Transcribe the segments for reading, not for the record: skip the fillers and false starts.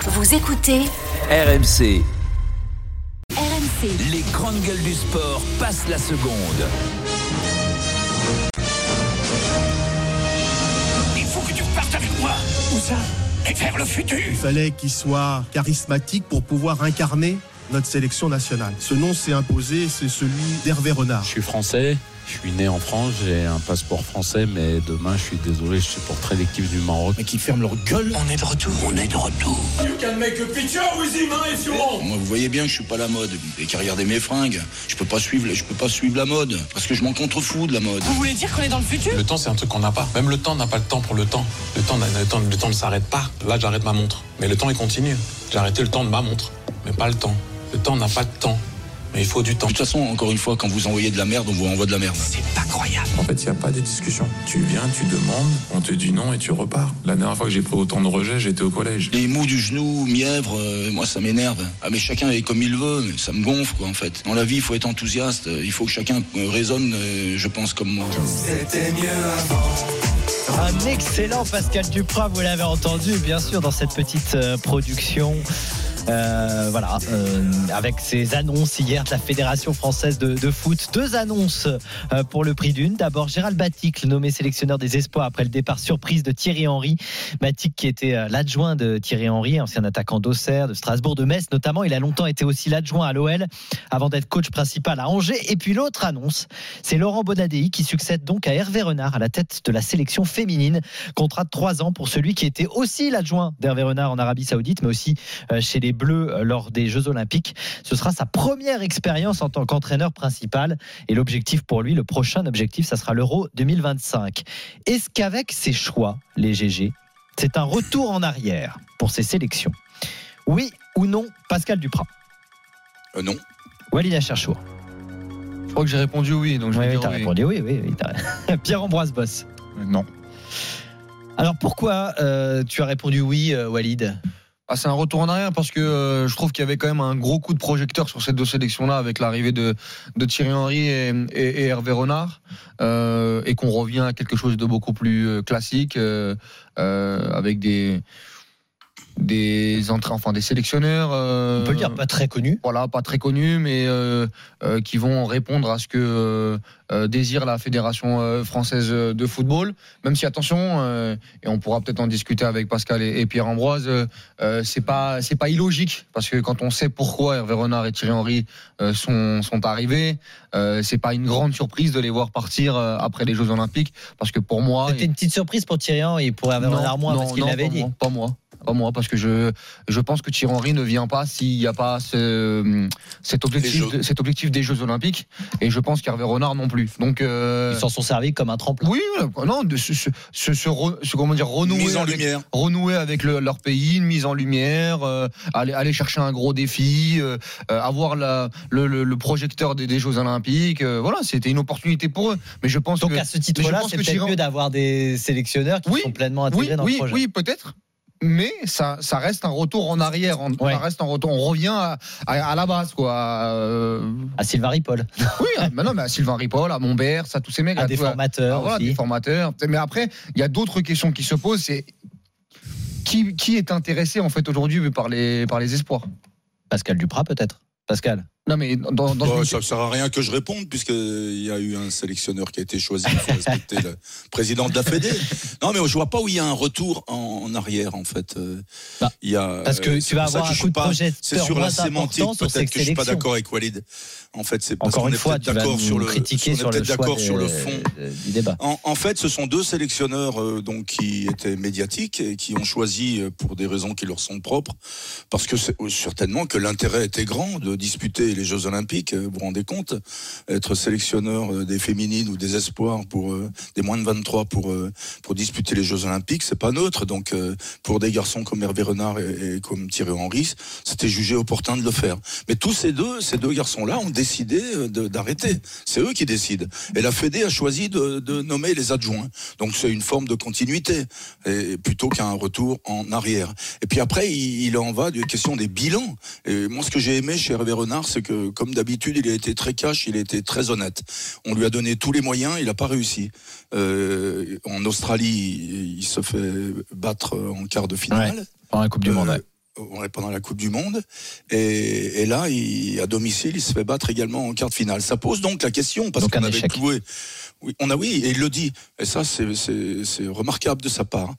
Vous écoutez RMC. RMC. Les grandes gueules du sport passent la seconde. Il faut que tu partes avec moi. Où ça? Et vers le futur. Il fallait qu'il soit charismatique pour pouvoir incarner notre sélection nationale. Ce nom s'est imposé, c'est celui d'Hervé Renard. Je suis français, je suis né en France, j'ai un passeport français, mais demain, je suis désolé, je supporterai l'équipe du Maroc. Mais qui ferment leur gueule. On est de retour. You can make a picture with him, if you want. Moi, vous voyez bien que je suis pas la mode. Et qu'à regarder mes fringues, je peux pas suivre la mode. Parce que je m'en contrefous de la mode. Vous voulez dire qu'on est dans le futur? Le temps, c'est un truc qu'on n'a pas. Même le temps n'a pas le temps pour le temps. Le temps ne s'arrête pas. Là, j'arrête ma montre. Mais le temps, il continue. J'ai arrêté le temps de ma montre. Mais pas le temps. Le temps n'a pas de temps. Mais il faut du temps. De toute façon, encore une fois, quand vous envoyez de la merde, on vous envoie de la merde. C'est pas croyable. En fait, il n'y a pas de discussion. Tu viens, tu demandes, on te dit non et tu repars. La dernière fois que j'ai pris autant de rejets, j'étais au collège. Les mous du genou, mièvre, moi ça m'énerve. Ah mais chacun est comme il veut, mais ça me gonfle quoi en fait. Dans la vie, il faut être enthousiaste. Il faut que chacun raisonne, je pense comme moi. C'était mieux avant. Un excellent Pascal Duprat, vous l'avez entendu bien sûr dans cette petite production. Avec ces annonces hier de la Fédération française de foot. Deux annonces pour le prix d'une. D'abord, Gérald Baticle, nommé sélectionneur des espoirs après le départ surprise de Thierry Henry. Baticle qui était l'adjoint de Thierry Henry, ancien attaquant d'Auxerre, de Strasbourg, de Metz notamment. Il a longtemps été aussi l'adjoint à l'OL avant d'être coach principal à Angers. Et puis l'autre annonce, c'est Laurent Bonadei qui succède donc à Hervé Renard à la tête de la sélection féminine. Contrat de 3 ans pour celui qui était aussi l'adjoint d'Hervé Renard en Arabie Saoudite, mais aussi chez les Bleus lors des Jeux Olympiques. Ce sera sa première expérience en tant qu'entraîneur principal et l'objectif pour lui, le prochain objectif, ça sera l'Euro 2025. Est-ce qu'avec ses choix, les GG, c'est un retour en arrière pour ses sélections? Oui ou non, Pascal Duprat? Non. Walid Acharchour? Je crois que j'ai répondu oui, donc je vais dire t'as oui. répondu oui. Pierre-Ambroise Boss? Non. Alors pourquoi tu as répondu oui, Walid? C'est un retour en arrière parce que je trouve qu'il y avait quand même un gros coup de projecteur sur ces deux sélections-là avec l'arrivée de Thierry Henry et Hervé Renard et qu'on revient à quelque chose de beaucoup plus classique avec des sélectionneurs on peut le dire pas très connus, pas très connus, mais qui vont répondre à ce que désire la Fédération française de football, même si attention, et on pourra peut-être en discuter avec Pascal et Pierre-Ambroise, c'est pas illogique, parce que quand on sait pourquoi Hervé Renard et Thierry Henry sont arrivés, c'est pas une grande surprise de les voir partir après les Jeux Olympiques, parce que pour moi c'était une petite surprise pour Thierry Henry et pour Hervé Renard moins, parce qu'il l'avait dit. Pas moi, parce que je pense que Thierry Henry ne vient pas s'il n'y a pas cet objectif des Jeux Olympiques, et je pense qu'Hervé Renard non plus. Donc ils s'en sont servis comme un tremplin. Oui, non, renouer avec leur pays, une mise en lumière, aller chercher un gros défi, avoir le projecteur des Jeux Olympiques. C'était une opportunité pour eux. Mais je pense donc à ce titre-là, c'est peut-être mieux d'avoir des sélectionneurs qui sont pleinement intégrés dans le projet. Oui, peut-être. Mais ça reste un retour en arrière. Ça reste un retour. On revient à la base, quoi. À Sylvain Ripoll. Oui, à Sylvain Ripoll, à Montbert, à tous ces mecs. À des formateurs aussi. Des formateurs. Mais après, il y a d'autres questions qui se posent. C'est qui est intéressé en fait aujourd'hui par les espoirs? Pascal Duprat peut-être. Pascal. Non mais ça ne sert à rien que je réponde puisqu'il y a eu un sélectionneur qui a été choisi. Il faut respecter le président de la Fédé. Non mais je vois pas où il y a un retour en arrière en fait. Il y a, parce que tu vas avoir un coup de projecteur. C'est sur la sémantique peut-être que je suis pas d'accord avec Walid. En fait c'est parce qu'on est peut-être d'accord sur le critiquer sur le choix sur le fond du débat. En fait ce sont deux sélectionneurs donc qui étaient médiatiques et qui ont choisi pour des raisons qui leur sont propres, parce que certainement que l'intérêt était grand de disputer les Jeux Olympiques. Vous vous rendez compte, être sélectionneur des féminines ou des espoirs pour des moins de 23 pour disputer les Jeux Olympiques, c'est pas neutre. Donc pour des garçons comme Hervé Renard et comme Thierry Henry, c'était jugé opportun de le faire. Mais tous ces deux garçons-là ont décidé d'arrêter. C'est eux qui décident. Et la Fédé a choisi de nommer les adjoints. Donc c'est une forme de continuité et plutôt qu'un retour en arrière. Et puis après, il en va d'une question des bilans. Et moi, ce que j'ai aimé chez Hervé Renard, c'est que, comme d'habitude, il a été très cash, il a été très honnête. On lui a donné tous les moyens, il n'a pas réussi. En Australie, il se fait battre en quart de finale. Pendant la Coupe du Monde, pendant la Coupe du Monde. Et là, à domicile, il se fait battre également en quart de finale. Ça pose donc la question, parce qu'on avait cloué. Oui, et il le dit. Et ça, c'est remarquable de sa part.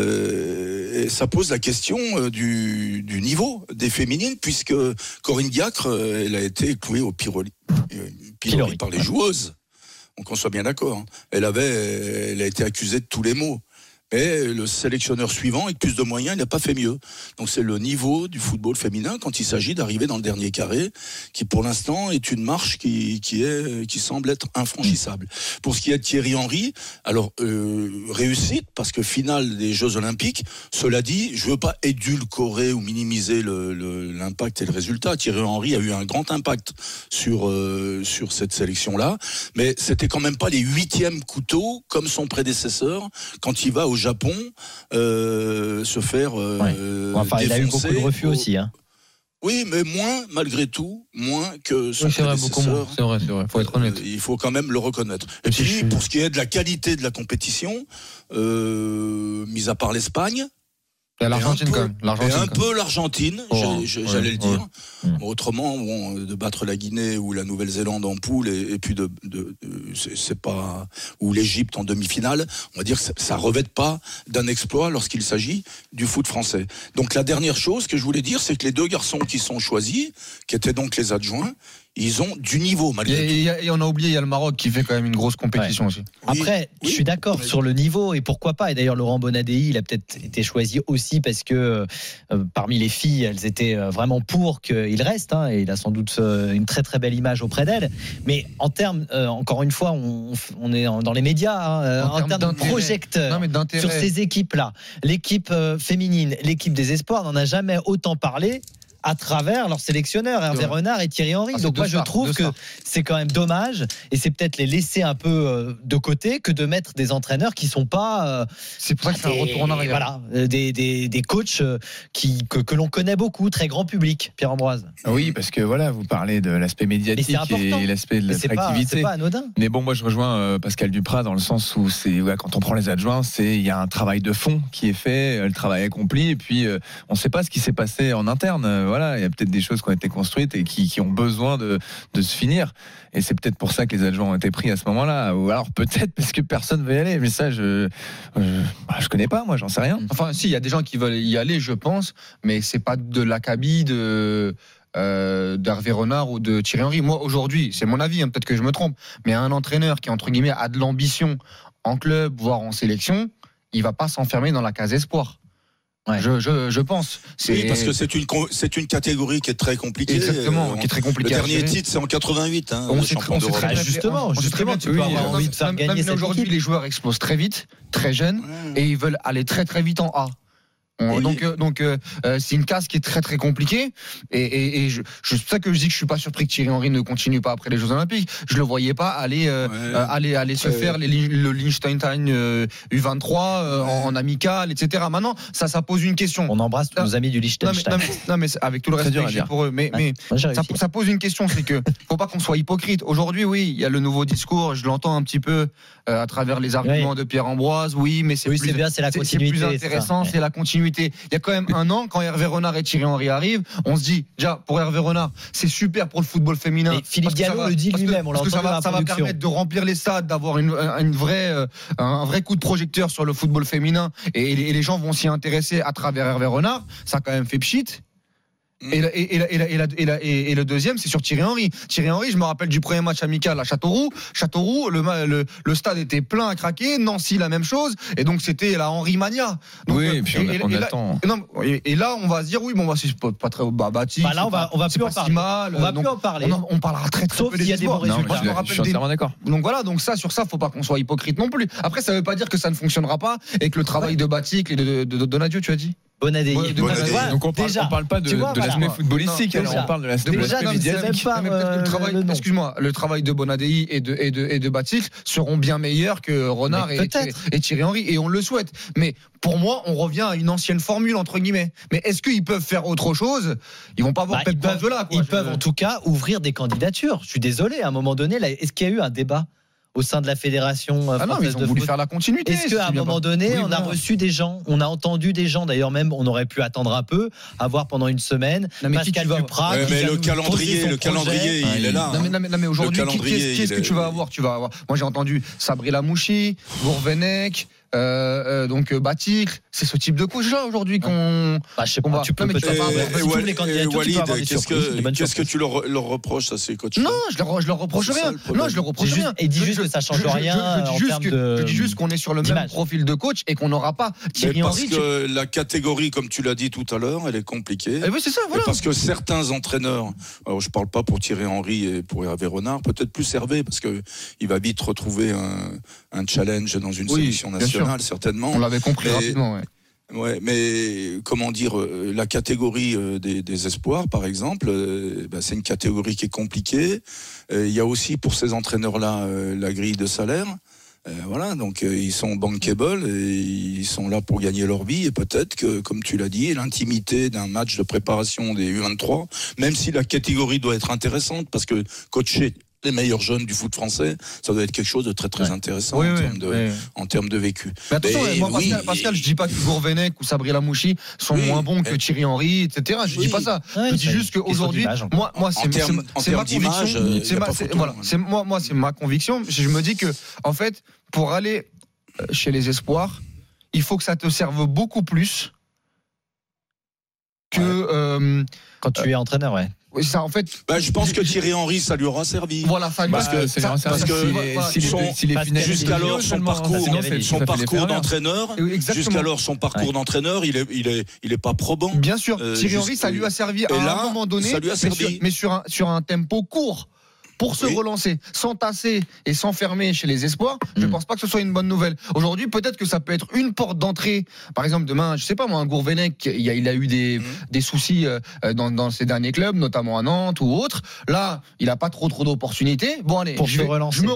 Et ça pose la question du niveau des féminines, puisque Corinne Diacre, elle a été clouée au pilori par les joueuses. Donc, qu'on soit bien d'accord. Elle a été accusée de tous les maux. Et le sélectionneur suivant, avec plus de moyens, il n'a pas fait mieux. Donc c'est le niveau du football féminin quand il s'agit d'arriver dans le dernier carré, qui pour l'instant est une marche qui semble être infranchissable. Pour ce qui est de Thierry Henry, alors réussite, parce que finale des Jeux Olympiques, cela dit, je veux pas édulcorer ou minimiser l'impact et le résultat. Thierry Henry a eu un grand impact sur cette sélection-là, mais c'était quand même pas les 8e couteaux comme son prédécesseur quand il va au Japon se faire enfin, il a eu beaucoup de refus aussi. Oui, mais malgré tout, moins que son prédécesseur. C'est vrai, faut être honnête. Il faut quand même le reconnaître. Et puis, pour ce qui est de la qualité de la compétition, mis à part l'Espagne, l'Argentine quand même. L'Argentine, j'allais le dire. Autrement, de battre la Guinée ou la Nouvelle-Zélande en poule et puis c'est pas, ou l'Égypte en demi-finale, on va dire que ça revêt pas d'un exploit lorsqu'il s'agit du foot français. Donc la dernière chose que je voulais dire, c'est que les 2 garçons qui sont choisis, qui étaient donc les adjoints, ils ont du niveau malgré tout. Et on a oublié, il y a le Maroc qui fait quand même une grosse compétition aussi. Après, je suis d'accord sur le niveau et pourquoi pas. Et d'ailleurs, Laurent Bonadei, il a peut-être été choisi aussi parce que parmi les filles, elles étaient vraiment pour qu'il reste. Et il a sans doute une très très belle image auprès d'elles. Mais en termes, encore une fois, on est dans les médias, en termes de projecteurs sur ces équipes-là. L'équipe féminine, l'équipe des espoirs n'en a jamais autant parlé à travers leurs sélectionneurs, Hervé Renard et Thierry Henry. Donc moi je trouve que c'est quand même dommage, et c'est peut-être les laisser un peu de côté que de mettre des entraîneurs qui sont pas c'est pour ça que c'est un retour en arrière. Voilà, des coachs que l'on connaît beaucoup, très grand public. Pierre-Ambroise. Oui, parce que voilà, vous parlez de l'aspect médiatique et l'aspect de l'attractivité. C'est pas anodin. Mais bon, moi je rejoins Pascal Duprat dans le sens où quand on prend les adjoints, il y a un travail de fond qui est fait, le travail est accompli, et puis on ne sait pas ce qui s'est passé en interne. Voilà, il y a peut-être des choses qui ont été construites et qui ont besoin de se finir. Et c'est peut-être pour ça que les adjoints ont été pris à ce moment-là. Ou alors peut-être parce que personne ne veut y aller. Mais ça, je connais pas, moi, j'en sais rien. Enfin, si, il y a des gens qui veulent y aller, je pense, mais c'est pas de l'acabit d'Hervé Renard ou de Thierry Henry. Moi, aujourd'hui, c'est mon avis, peut-être que je me trompe, mais un entraîneur qui, entre guillemets, a de l'ambition en club, voire en sélection, il va pas s'enfermer dans la case espoir. Ouais. Je pense. Oui, parce que c'est une catégorie qui est très compliquée. Exactement, qui est très compliquée. Le dernier titre, c'est en 88. On sait justement, tu peux avoir envie de faire gagner cette aujourd'hui, équipe. Les joueurs explosent très vite, très jeunes, et ils veulent aller très très vite en A. Oui. Donc c'est une case qui est très très compliquée, et c'est pour ça que je dis que je suis pas surpris que Thierry Henry ne continue pas après les Jeux Olympiques. Je le voyais pas aller se faire le Liechtenstein U23 en amical, etc. Maintenant ça pose une question. On embrasse tous nos amis du Liechtenstein. Non mais avec tout le respect que j'ai pour eux, mais ça pose une question, c'est que faut pas qu'on soit hypocrite. Aujourd'hui, oui, il y a le nouveau discours, je l'entends un petit peu à travers les arguments de Pierre-Ambroise. Oui, mais c'est bien, c'est la continuité. C'est plus intéressant, c'est la continuité. Il y a quand même un an, quand Hervé Renard et Thierry Henry arrivent, on se dit, déjà, pour Hervé Renard, c'est super pour le football féminin. Et Philippe Gallo le dit lui-même, on l'a entendu dans la ça va permettre de remplir les stades, d'avoir un vrai coup de projecteur sur le football féminin, et les gens vont s'y intéresser à travers Hervé Renard. Ça a quand même fait pchit. Et le deuxième, c'est sur Thierry Henry. Thierry Henry, je me rappelle du premier match amical à Châteauroux. Châteauroux, le stade était plein à craquer. Nancy, la même chose. Et donc, c'était la Henry Mania. Donc, oui, et puis on attend. Et là, on va se dire, oui, bon, c'est pas très bâti. Là, on va plus en parler. On va plus en parler. On parlera très sauf peu s'il y a des bons résultats. Je suis entièrement d'accord. Donc voilà, sur ça, faut pas qu'on soit hypocrite non plus. Après, ça veut pas dire que ça ne fonctionnera pas et que le travail de Batik et de Donadieu, tu as dit. Bonadei. Donc on parle pas de l'aspect footballistique, on parle de l'aspect médiatique. Le travail de Bonadei et de Batik seront bien meilleurs que Renard et Thierry Henry, et on le souhaite. Mais pour moi, on revient à une ancienne formule entre guillemets. Mais est-ce qu'ils peuvent faire autre chose ? Ils vont pas avoir Pep Guardiola. Ils peuvent en tout cas ouvrir des candidatures. Je suis désolé, à un moment donné, est-ce qu'il y a eu un débat au sein de la fédération française ils ont de voulu foot. faire la continuité. Est-ce qu'à un moment donné, on a reçu des gens, on a entendu des gens, d'ailleurs même, on aurait pu attendre un peu, avoir pendant une semaine Pascal Duprat. Mais le calendrier, il est là. Non, mais aujourd'hui, qu'est-ce que tu vas avoir? Moi, j'ai entendu Sabri Lamouchi, Gourvenec. Donc Baticle, c'est ce type de coach-là aujourd'hui qu'on. Je sais pas. Tu peux peut-être Walid, qu'est-ce que tu leur reproches à ces coachs? Non, je leur reproche rien. Non, je leur reproche rien. Et dis juste que ça change rien. Je dis juste qu'on est sur le même profil de coach et qu'on n'aura pas Thierry Henry. Parce que la catégorie, comme tu l'as dit tout à l'heure, elle est compliquée. Oui, c'est ça. Voilà. Parce que certains entraîneurs, alors je parle pas pour Thierry Henry et pour Hervé Renard, peut-être plus Hervé parce que il va vite retrouver un challenge dans une sélection nationale. Certainement. On l'avait compris rapidement, Ouais, mais comment dire, la catégorie des espoirs, par exemple, c'est une catégorie qui est compliquée. Il y a aussi pour ces entraîneurs-là la grille de salaire. Voilà, donc ils sont bankable et ils sont là pour gagner leur vie. Et peut-être que, comme tu l'as dit, l'intimité d'un match de préparation des U23, même si la catégorie doit être intéressante, parce que coacher les meilleurs jeunes du foot français, ça doit être quelque chose de très très intéressant en termes de vécu. Mais attention, Pascal, je dis pas que Gourvenec ou Sabri Lamouchi sont moins bons que Thierry Henry, etc. Je dis pas ça. Je dis juste qu'aujourd'hui, moi, c'est ma conviction. C'est ma conviction. Je me dis que, en fait, pour aller chez les espoirs, il faut que ça te serve beaucoup plus que quand tu es entraîneur, Oui, ça, en fait. Je pense que Thierry Henry, ça lui aura servi. Voilà, parce que jusqu'alors son parcours d'entraîneur, il est pas probant. Bien sûr, Thierry Henry, ça lui a servi à un moment donné, mais sur un tempo court. Pour se relancer, s'entasser et s'enfermer chez les espoirs, je ne pense pas que ce soit une bonne nouvelle. Aujourd'hui, peut-être que ça peut être une porte d'entrée. Par exemple, demain, je sais pas moi, un Gourvenec, il a eu des soucis dans ses derniers clubs, notamment à Nantes ou autres. Là, il n'a pas trop d'opportunités. Bon, allez, je me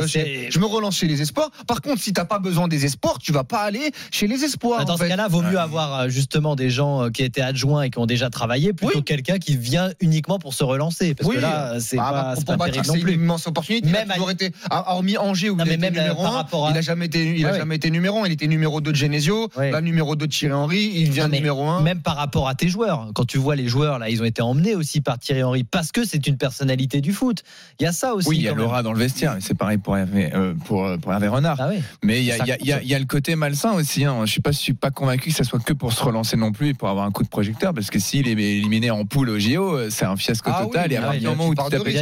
relance chez les espoirs. Par contre, si tu n'as pas besoin des espoirs, tu vas pas aller chez les espoirs. Dans ce cas-là, vaut mieux avoir justement des gens qui étaient adjoints et qui ont déjà travaillé plutôt que quelqu'un qui vient uniquement pour se relancer. Parce que là, c'est pas c'est une immense opportunité. Même hormis Angers où il a été numéro 1, il n'a jamais été numéro 1. Il était numéro 2 de Genesio, là numéro 2 de Thierry Henry, il vient numéro 1. Même par rapport à tes joueurs, quand tu vois les joueurs là, ils ont été emmenés aussi par Thierry Henry parce que c'est une personnalité du foot. Il y a ça aussi. Oui, il y a l'aura dans le vestiaire, mais c'est pareil pour Hervé Renard. Mais il y a le côté malsain aussi. Je suis pas convaincu que ça soit que pour se relancer non plus et pour avoir un coup de projecteur, parce que s'il est éliminé en poule au JO, c'est un fiasco total. Et à partir du moment où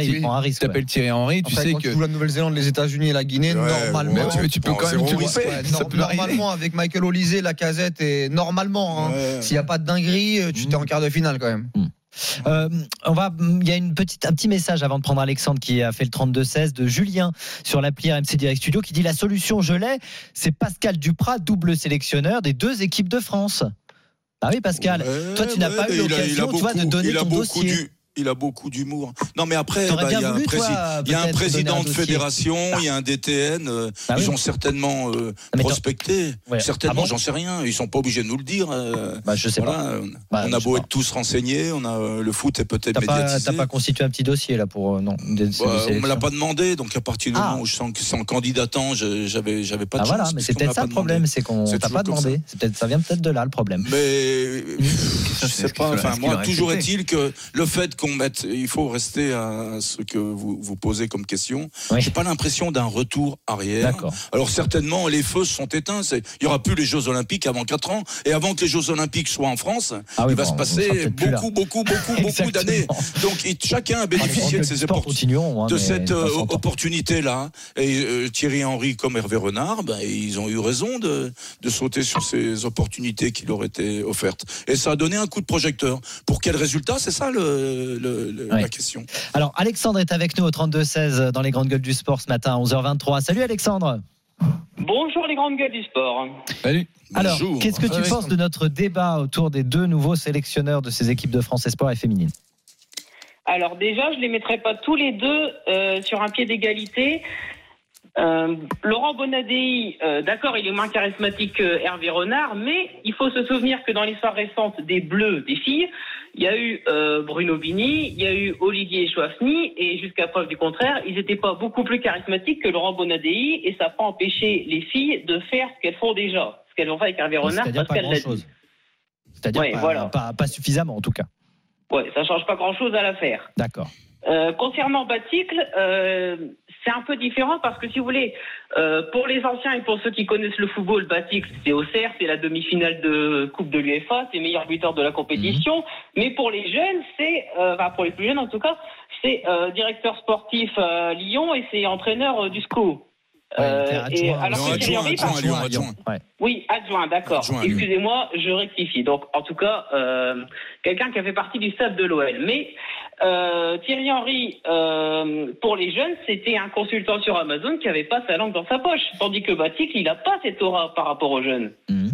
tu t'appelles Thierry Henry, tu sais que tu joues la Nouvelle-Zélande, les États-Unis et la Guinée, normalement, tu peux quand même normalement avec Michael Olysée, Lacazette et normalement, s'il n'y a pas de dinguerie, tu t'es en quart de finale quand même. Il y a un petit message avant de prendre Alexandre qui a fait le 32-16 de Julien sur l'appli RMC Direct Studio qui dit la solution, je l'ai, c'est Pascal Duprat, double sélectionneur des 2 équipes de France. Ah oui, Pascal, toi tu n'as pas eu l'occasion de donner ton dossier. Il a beaucoup d'humour. Non, mais après, il y a un président de fédération, il y a un DTN. Ils ont certainement prospecté. Certainement, j'en sais rien. Ils sont pas obligés de nous le dire. Je sais pas. On a beau être tous renseignés, le foot est peut-être médiatisé. T'as pas constitué un petit dossier là pour non. On me l'a pas demandé, donc à partir du moment où je sens que c'est en candidatant, j'avais pas de chance. Voilà, mais c'est peut-être ça le problème, c'est qu'on t'a pas demandé. Ça vient peut-être de là le problème. Mais je sais pas. Enfin, moi, toujours est-il que le fait il faut rester à ce que vous posez comme question. J'ai pas l'impression d'un retour arrière. Alors certainement les feux sont éteints. Il y aura plus les Jeux Olympiques avant 4 ans, et avant que les Jeux Olympiques soient en France, il va se passer beaucoup d'années. Donc chacun a bénéficié de cette opportunité-là. Et Thierry Henry comme Hervé Renard, ils ont eu raison de sauter sur ces opportunités qui leur étaient offertes. Et ça a donné un coup de projecteur. Pour quel résultat? C'est ça la question. Alors Alexandre est avec nous au 32-16 dans les grandes gueules du sport ce matin à 11h23. Salut Alexandre. Bonjour les grandes gueules du sport. Salut. Alors, qu'est-ce que tu penses de notre débat autour des 2 nouveaux sélectionneurs de ces équipes de France Espoir et féminine? Alors déjà, je les mettrais pas tous les deux sur un pied d'égalité. Laurent Bonadei, d'accord, il est moins charismatique que Hervé Renard, mais il faut se souvenir que dans l'histoire récente des Bleus, des filles, il y a eu Bruno Bini, il y a eu Olivier Chouafny, et jusqu'à preuve du contraire, ils n'étaient pas beaucoup plus charismatiques que Laurent Bonadei, et ça n'a pas empêché les filles de faire ce qu'elles font déjà, ce qu'elles ont fait avec Hervé Renard, parce qu'elles l'ont dit. C'est-à-dire pas suffisamment en tout cas. Ouais, ça change pas grand-chose à l'affaire. D'accord. Concernant Baticle, c'est un peu différent parce que si vous voulez, pour les anciens et pour ceux qui connaissent le football, Baticle c'est Auxerre, c'est la demi-finale de Coupe de l'UEFA, c'est meilleur buteur de la compétition. Mais pour les jeunes, pour les plus jeunes en tout cas, c'est directeur sportif à Lyon et c'est entraîneur du SCO. Oui, adjoint, d'accord. Excusez-moi, je rectifie. Donc, en tout cas, quelqu'un qui a fait partie du staff de l'OL. Mais Thierry Henry, pour les jeunes, c'était un consultant sur Amazon qui n'avait pas sa langue dans sa poche. Tandis que Baticle, il n'a pas cette aura par rapport aux jeunes.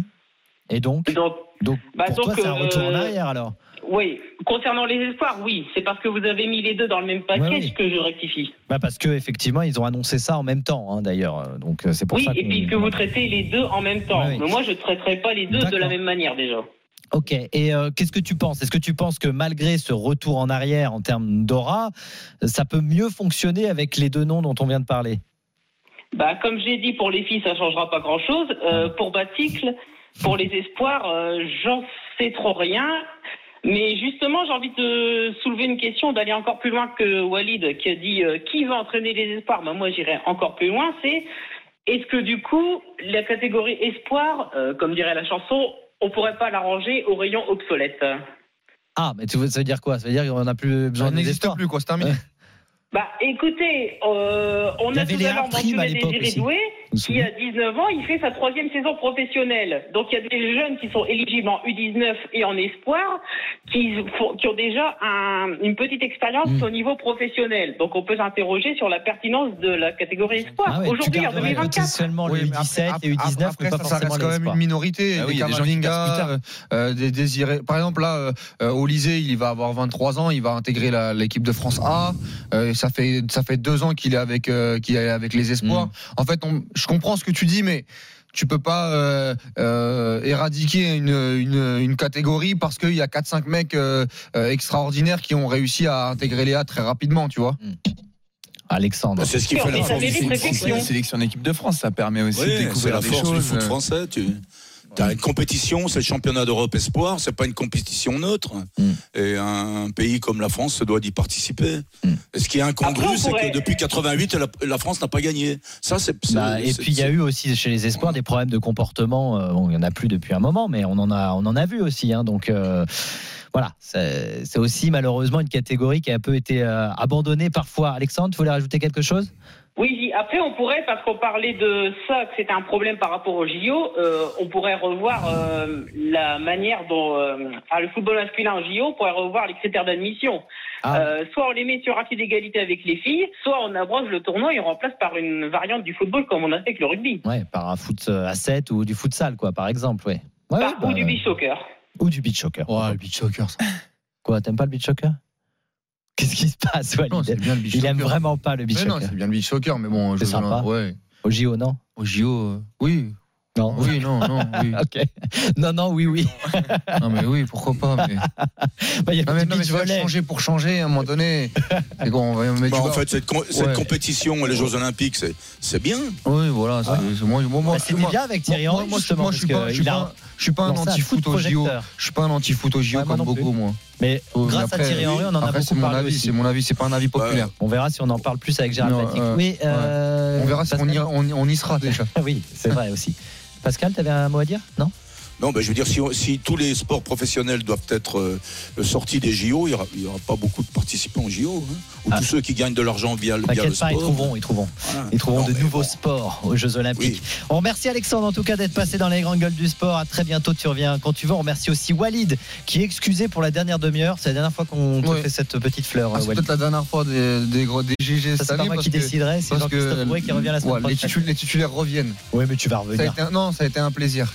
Et donc pour toi, c'est un retour en arrière alors? Oui, concernant les espoirs, oui, c'est parce que vous avez mis les deux dans le même package que je rectifie. Parce que effectivement, ils ont annoncé ça en même temps, d'ailleurs. Donc c'est pour ça. Oui, et puis que vous traitez les deux en même temps. Mais moi, je ne traiterai pas les deux de la même manière déjà. Ok. Et qu'est-ce que tu penses ? Est-ce que tu penses que malgré ce retour en arrière en termes d'aura, ça peut mieux fonctionner avec les deux noms dont on vient de parler ? Comme je l'ai dit, pour les filles, ça ne changera pas grand-chose. Pour Baticle, pour les espoirs, j'en sais trop rien. Mais justement, j'ai envie de soulever une question, d'aller encore plus loin que Walid qui a dit qui va entraîner les espoirs. Moi, j'irai encore plus loin. C'est est-ce que du coup, la catégorie espoir, comme dirait la chanson, on pourrait pas la ranger au rayon obsolète ? Ah, mais ça veut dire quoi ? Ça veut dire qu'on n'a plus besoin de n'existe plus, quoi. C'est terminé. Écoutez, on a tout à l'heure mentionné Désiré Doué, qui a 19 ans, il fait sa 3e saison professionnelle. Donc il y a des jeunes qui sont éligibles en U19 et en espoir, qui ont déjà une petite expérience au niveau professionnel. Donc on peut s'interroger sur la pertinence de la catégorie espoir. Aujourd'hui, en 2024. Seulement le U17 et U19, après, ça reste quand même une minorité. Des Kamavinga, des Désiré. Par exemple, là, Olysée, il va avoir 23 ans, il va intégrer l'équipe de France A. Ça fait 2 ans qu'il est avec les espoirs. En fait, je comprends ce que tu dis, mais tu peux pas éradiquer une catégorie parce qu'il y a 4-5 mecs extraordinaires qui ont réussi à intégrer les A très rapidement, tu vois. Alexandre, c'est ce qui fait la force la sélection d'équipe de France, ça permet aussi de découvrir des choses. Du foot français. T'as une compétition, c'est le championnat d'Europe espoir, c'est pas une compétition neutre. Et un pays comme la France se doit d'y participer. Et ce qui est incongru, c'est que depuis 88, la France n'a pas gagné. Ça, et puis il y a eu aussi chez les espoirs des problèmes de comportement. Il y en a plus depuis un moment, mais on en a vu aussi. Donc voilà, c'est aussi malheureusement une catégorie qui a un peu été abandonnée parfois. Alexandre, tu voulais rajouter quelque chose ? Oui, après on pourrait, parce qu'on parlait de ça, que c'était un problème par rapport au JO, on pourrait revoir la manière dont le football masculin en JO, on pourrait revoir les critères d'admission. Soit on les met sur un pied d'égalité avec les filles, soit on abroge le tournoi et on remplace par une variante du football comme on a fait avec le rugby. Ouais, par un foot à 7 ou du futsal, quoi, par exemple, ouais. Ou du beach soccer. Ou du beach soccer. Ouais, le beach soccer, ça. Quoi, t'aimes pas le beach soccer ? Qu'est-ce qui se passe, Walid ? Non, c'est bien le beach Il soccer. aime vraiment pas le beach soccer. Non, c'est bien le beach soccer, mais bon, c'est sympa. Ouais. Au JO, non ? Au JO, oui. Non. Oui, non, oui. Ok. Non, oui. Non, mais oui, pourquoi pas. Mais... y a mais tu vas changer pour changer à un moment donné. C'est bon, en fait, cette compétition, les Jeux Olympiques, c'est bien. Oui, voilà. C'était bien avec Thierry Henry. Moi, je suis pas un anti-foot au JO. Je suis pas un anti-foot au JO comme beaucoup, moi. Mais grâce à Thierry Henry, on en a beaucoup parlé aussi. C'est mon avis, c'est pas un avis populaire. On verra si on en parle plus avec Gérald Baticle. On verra si on y sera déjà. Oui, c'est vrai aussi. Pascal, tu avais un mot à dire ? Non ? Non, je veux dire, si tous les sports professionnels doivent être sortis des JO, il y aura pas beaucoup de participants aux JO. Ou tous ceux qui gagnent de l'argent via le sport. T'inquiète pas, ils trouveront. Voilà. Ils trouveront de nouveaux sports aux Jeux Olympiques. Oui. On remercie Alexandre en tout cas d'être passé dans les grandes gueules du sport. À très bientôt, tu reviens quand tu veux. On remercie aussi Walid qui est excusé pour la dernière demi-heure. C'est la dernière fois qu'on te fait cette petite fleur. C'est peut-être la dernière fois des GG. Ça, c'est pas moi qui déciderai, c'est Jean-Christophe Bouet qui revient la semaine prochaine. Les titulaires reviennent. Oui, mais tu vas revenir. Ça a été un plaisir.